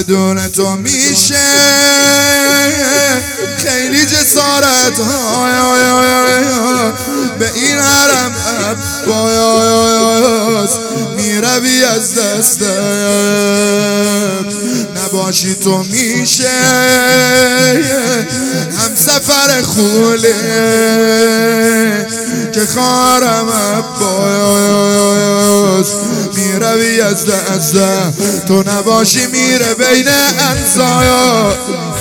بدون تو میشه خیلی جسارت به این حرم عباس میروی از دستم نباشی تو میشه هم سفر خوله که خارم عباس میروی از دستم تو نباشی میره بین انزایا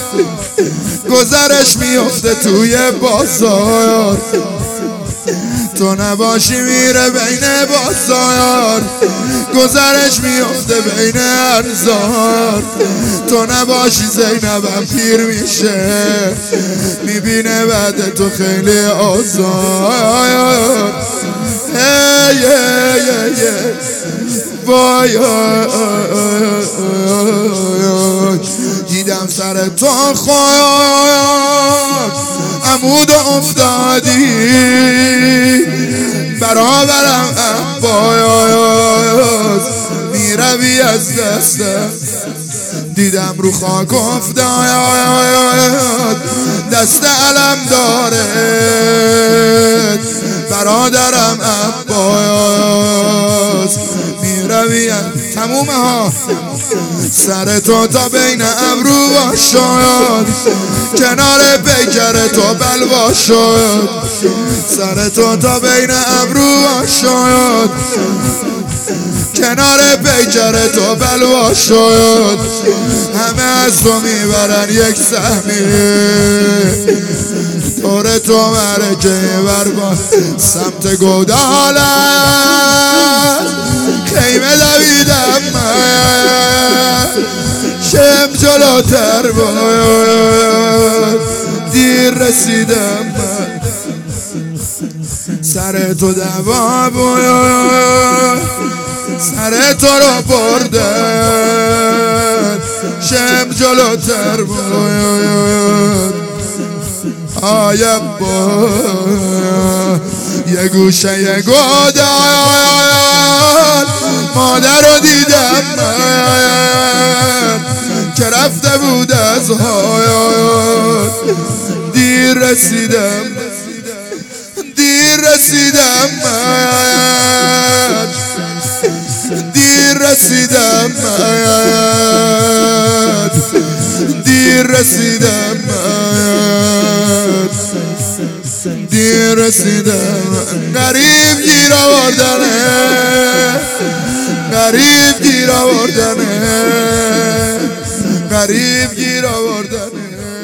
گذرش میفته توی بازار تو نباشی میره بین بازار گذرش میفته بین انزار تو نباشی زینبم پیر میشه میبینه بعد تو خیلی آزار وای دیدم سر تو خواهد عمود افتادی برابرم عباس میروی از دستم دیدم رو خاک افتاد دست علم داره برادرم عباس میروی تمومه ها سر تو تا بین ابرو باشد کنار پیکر تو بلوا شد سر تو تا بین ابرو باشد کنار پیکر تو بلوا شد همه از تو میبرن یک سهمی دور تو مرکه بربا سمت گودالت خیمه دویدم من شم جلوتر باید دیر رسیدم من سر تو دوا باید سر تو رو بردن شم جلوتر باید آیم باید یه گوشه یه گودال مادر رو دیدم من که رفته بود از حیات دیر رسیدم دیر رسیدم من دیر رسیدم من دیر رسیدم من دیر رسیدم غریب گیر آوردنه غریب گیر آوردنه غریب گیر آوردنه